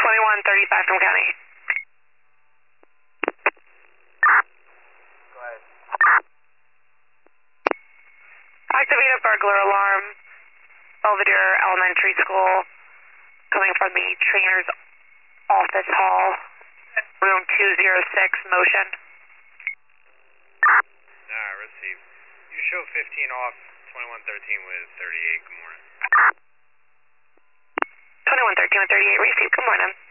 2135 from County. Go ahead. Activate a burglar alarm. Belvedere Elementary School. Coming from the trainer's office hall. Room 206, motion. Received. You show 15 off, 2113 with 38, good morning. 2113 with 38, received, good morning.